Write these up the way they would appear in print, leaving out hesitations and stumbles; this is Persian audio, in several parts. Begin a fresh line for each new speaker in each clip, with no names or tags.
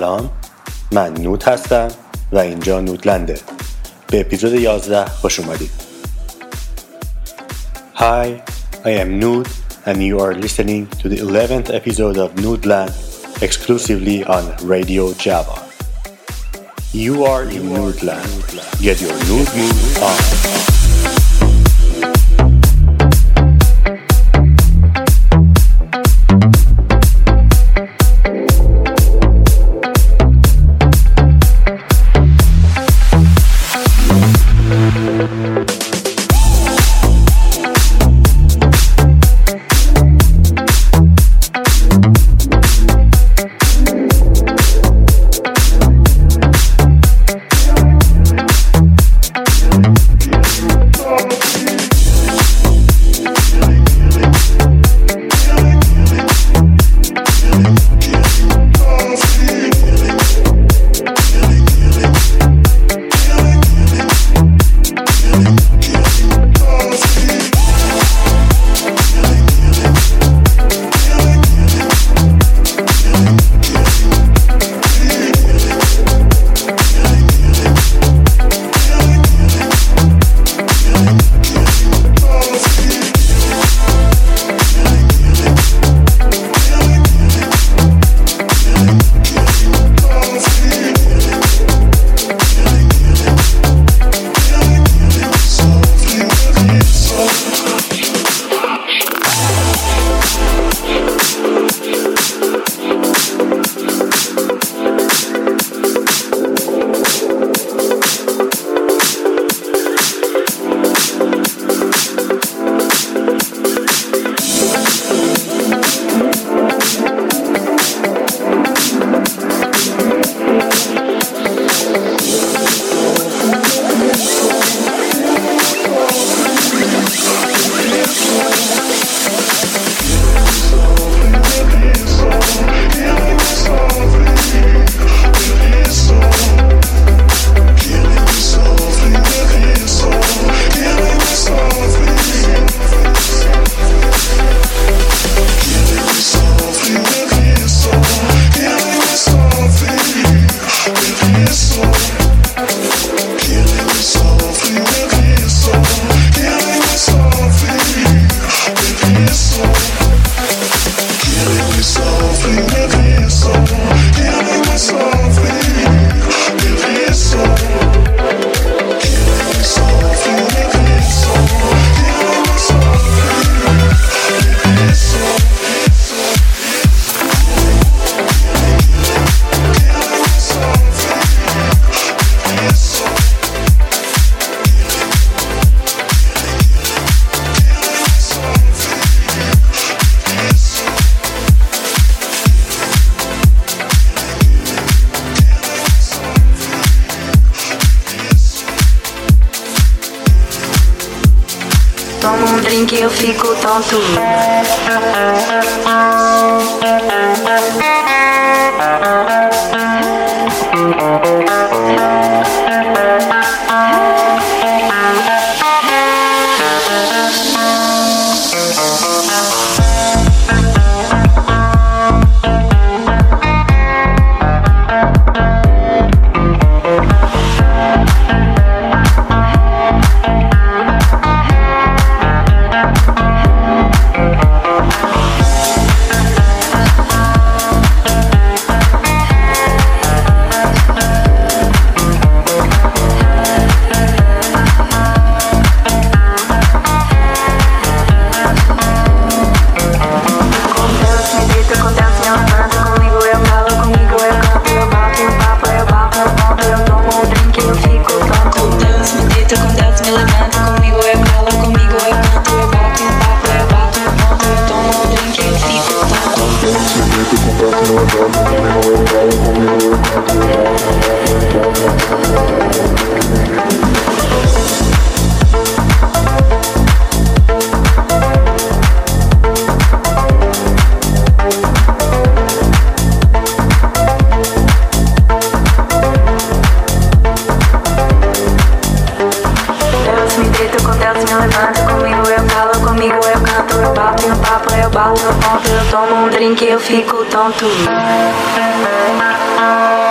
سلام، من نود هستم و اینجا نودلنده. به اپیزود 11 خوش اومدید. Hi, I am Nud and you are listening to the 11th episode of Nudland exclusively on Radio Java. You are in Nudland. Get your Nud mood on.
Tomo drink e eu fico tonto.
bato no ponto, eu tomo um drink e eu fico tonto.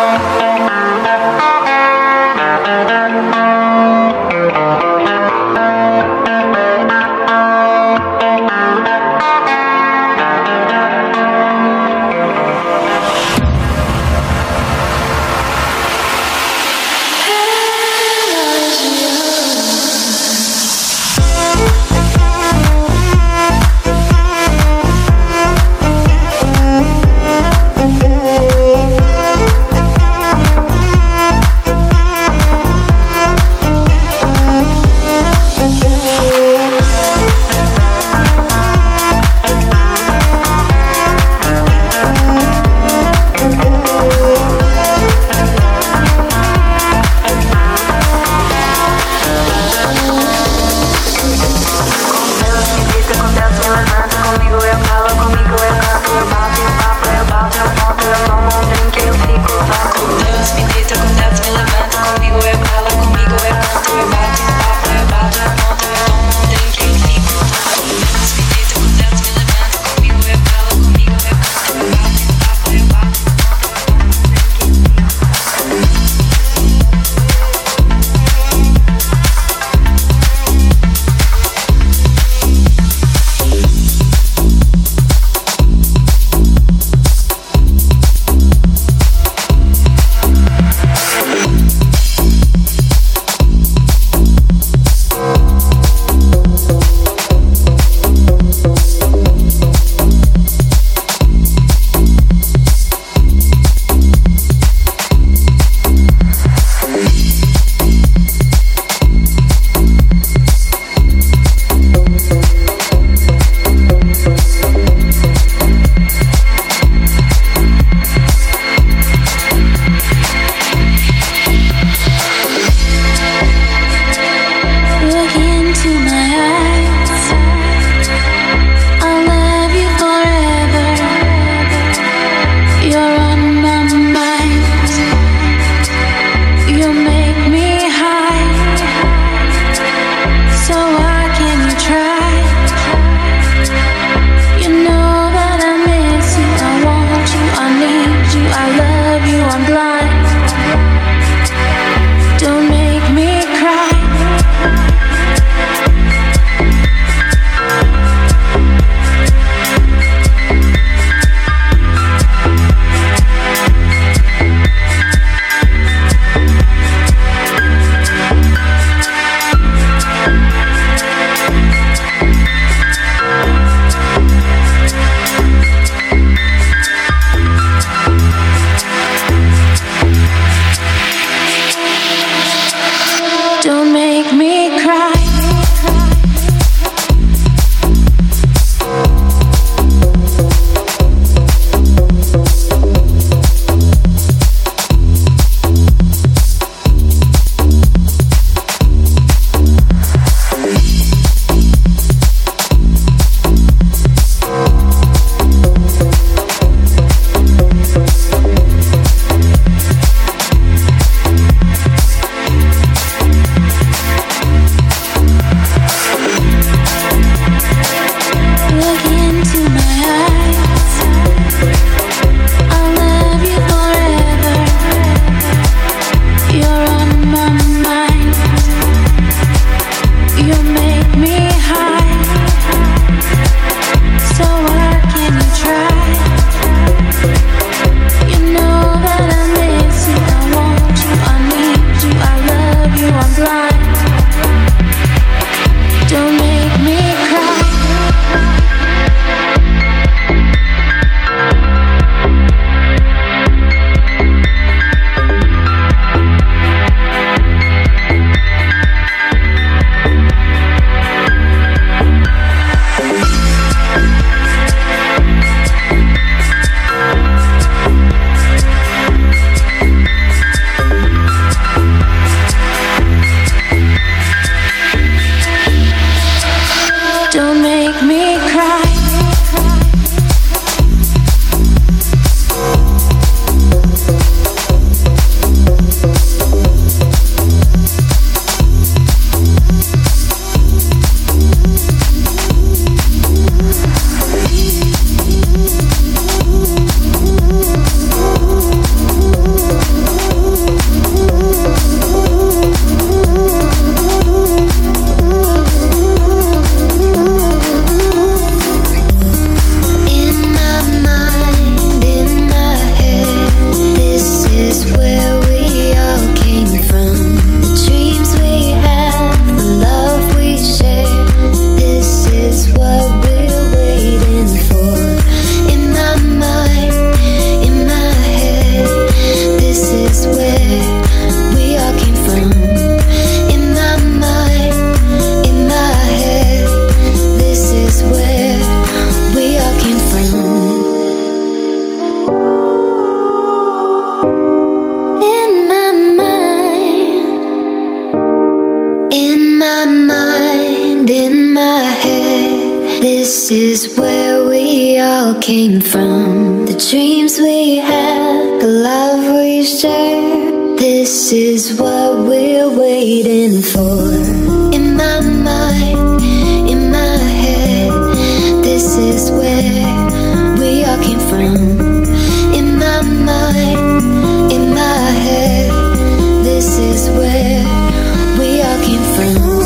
This is where we all came from. The dreams we had, the love we shared. This is what we're waiting for. In my mind, in my head, this is where we all came from. In my mind, in my head, this is where we all came from.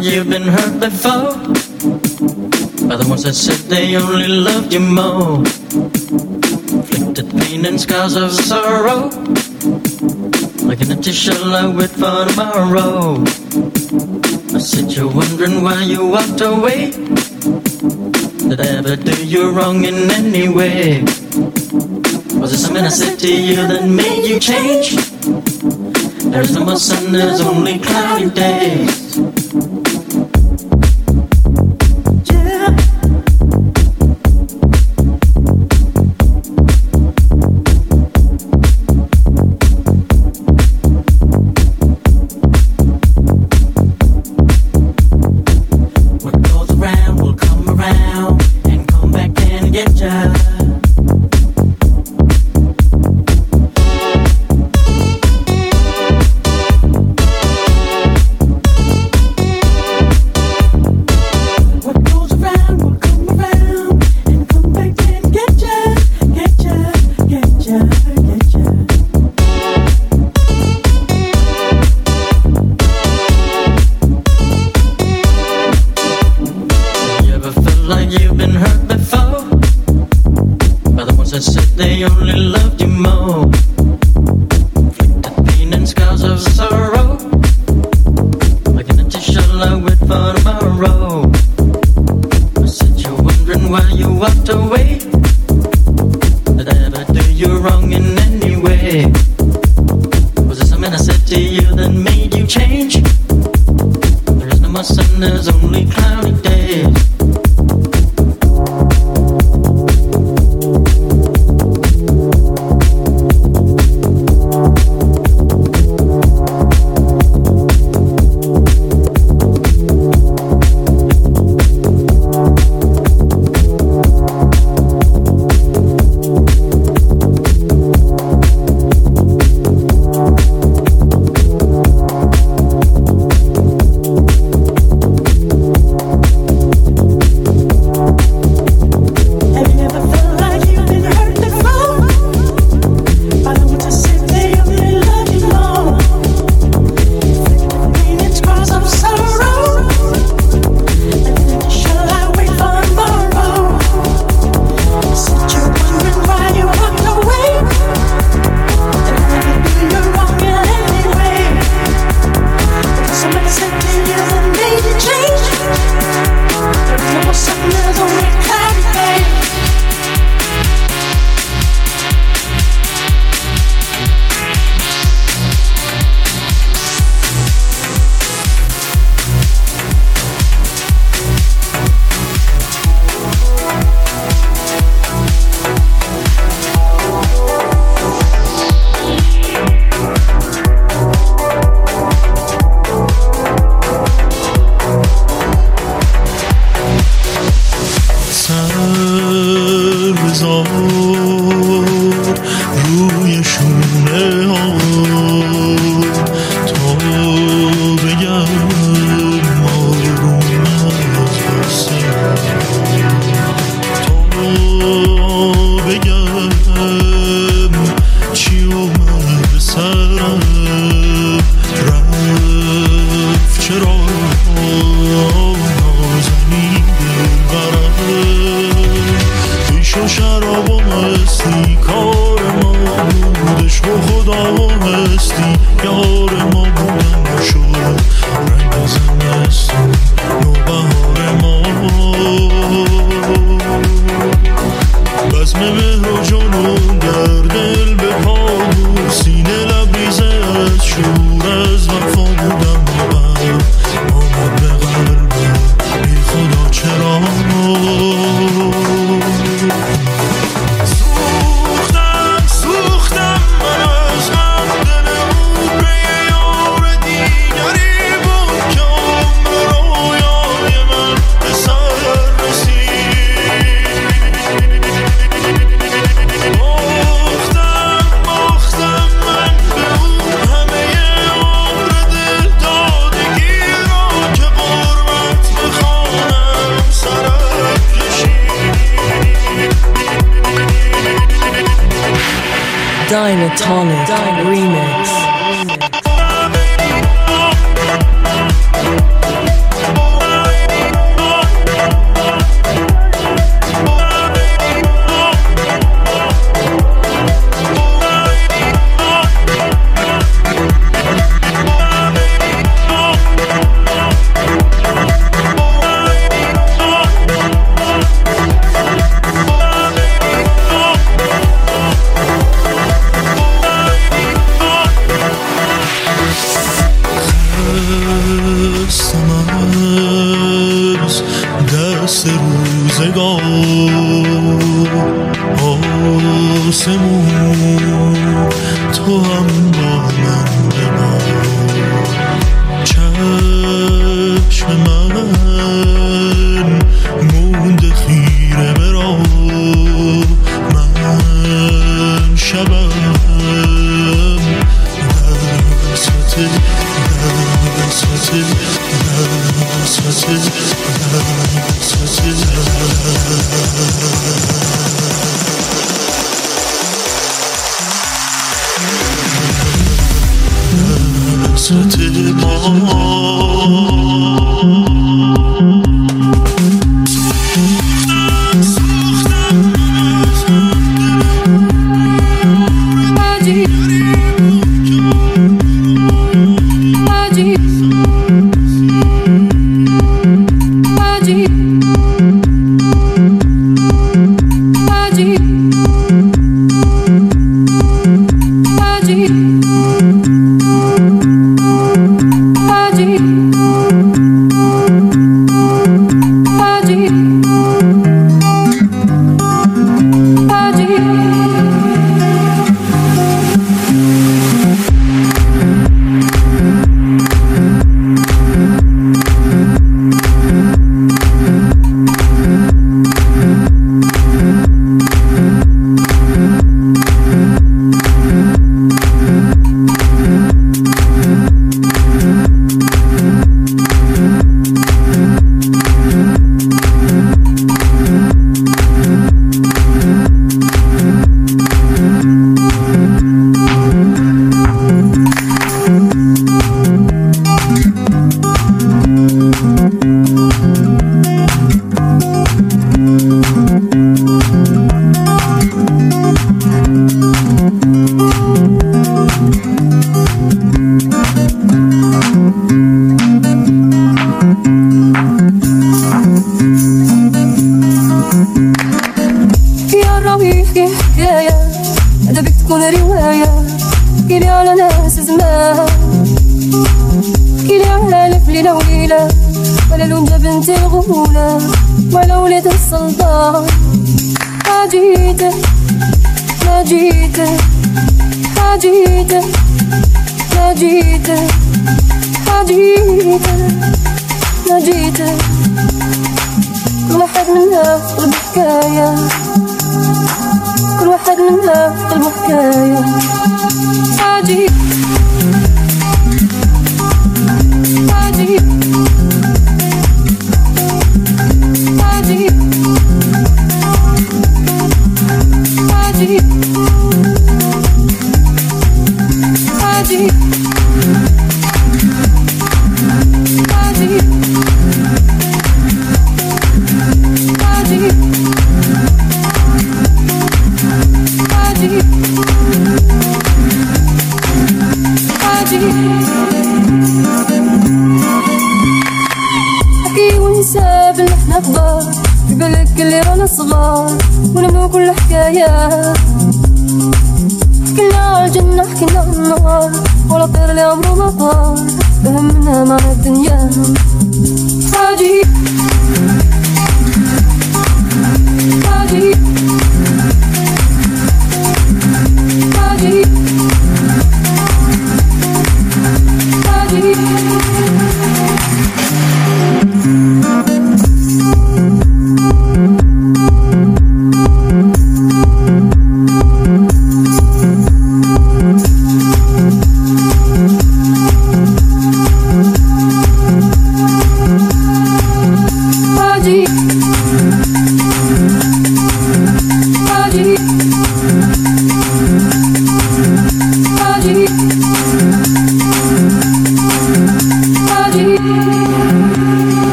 like you've been hurt before by the ones that said they only loved you more. Inflicted pain and scars of sorrow, like an empty shell I wait for tomorrow. I said you're wondering why you walked away. Did I ever do you wrong in any way? Was it something I said to you that made you change? There is no more sun, there's only cloudy days.
Dynatonic Remix. آسمون تو هم با من بمان چشم من مونده خیره برا من شبم دسته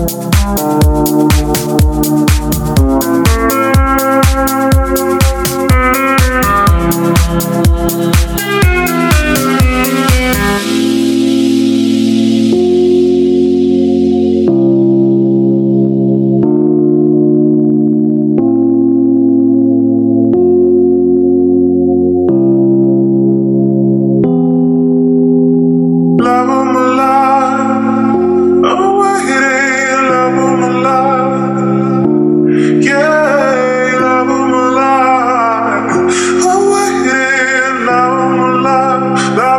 Love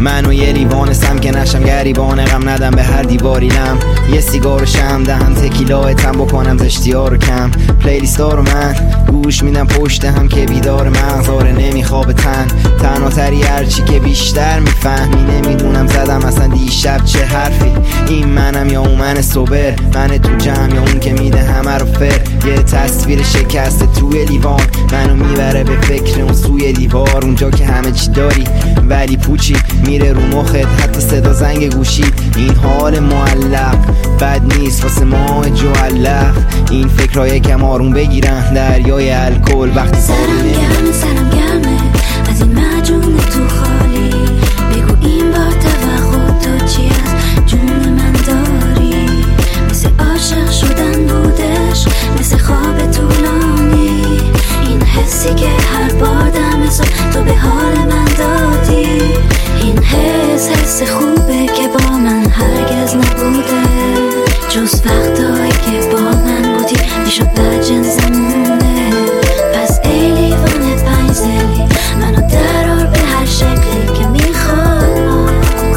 منو یه لیوان سم که نشم گریبان غم ندم به هر دیواریلم. یه سیگار شم دهم تکیلا تم بکنم زشتیار رو کم. پلیلیستا رو من گوش میدم پشت هم که بیدار مغزاره نمیخواب تنها تری هرچی که بیشتر میفهمی. نمیدونم زدم اصلا دیشب چه حرفی. این منم یا اون من صبر، من تو جمع یا اون که میده همه رو فر. یه تصویر شکسته توی لیوان منو میبره به فکر اون سوی دیوار. اونجا که همه چی داری ولی پوچی میره رو مخت، حتی صدا زنگ گوشی. این حال معلق بد نیست واسه ماه جوالق. این فکرهای کم آروم بگیرن دریای الکل وقتی
سرم گرمه از این مجون تو خالی. بگو این بار توقع تو چی از جون من داری؟ مثل عاشق شدن بودش، مثل خواب طولانی. این حسی که هر بار دم صبح تو به حال من دادی. این حس خوبه که با من هرگز نبوده، جز وقتایی که با من بودی میشد بدجنسمونه. پس ای لیوان پنجزلی منو درار به هر شکلی که میخواد.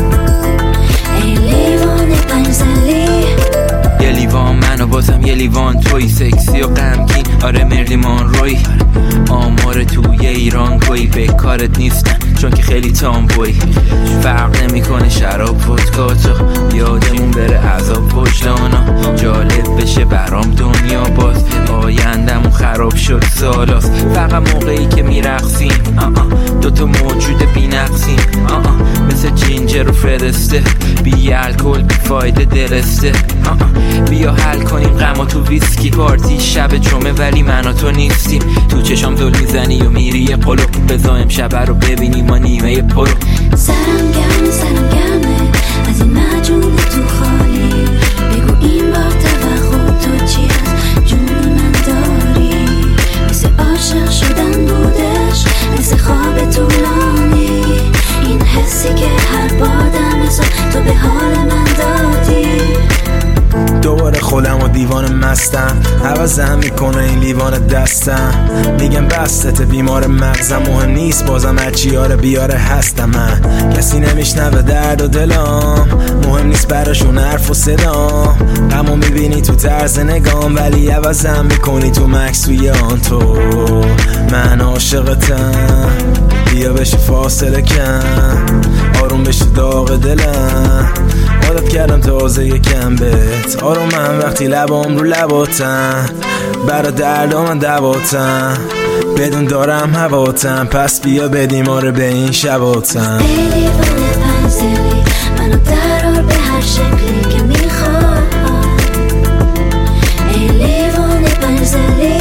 ای لیوان پنجزلی
یه لیوان منو بازم یه لیوان توی سکسی و غمگین. آره مرلیمان روی آمار توی ایران کوی به کارت نیستن چون که خیلی تامبوی. فرق نمیکنه شراب ودکاتو یادمون بره عذاب وجدانا. جالب بشه برام دنیا باز آیندمون خراب شد سالاست. فقط موقعی که میرقصیم دوتا موجود بی نقصیم مثل جینجر و فرسته. بی الکل بی فایده درسته. بیا حل کنیم غم تو ویسکی. پارتی شب جمعه ولی من و تو نیستیم. تو چشام دل میزنی و میری یه قلو. بذار امشب رو ببینیم ما نیمه پرو.
سرم گرمه از این مجون تو خالی. بگو این بار توقع تو چی از جون من داری؟ مثل عاشق شدن بودش، مثل خواب طولانی. این حسی که هر بار دم صبح تو به حال من دادی.
دوباره خودم و دیوان مستم عوضم میکنه این لیوان دستم. میگم بستت بیمار مغزم مهم نیست بازم هرچی یاره بیاره هستم. من کسی نمیشنوه درد و دلام مهم نیست براشون حرف و صدام. غمو میبینی تو طرز نگام ولی عوضم میکنی تو مکسویان. تو من عاشقتم بیا بشه فاصله کم. آروم بشه داغ دلم عادت کردم تازه یکم بهت. آرومم وقتی لبام رو لباتم برا دردام من دواتم. بدون دارم هواتم پس بیا بدیم آره به این شباتم.
ای لیوان پنجزلی منو درار به هر شکلی که میخواد. ای لیوان پنجزلی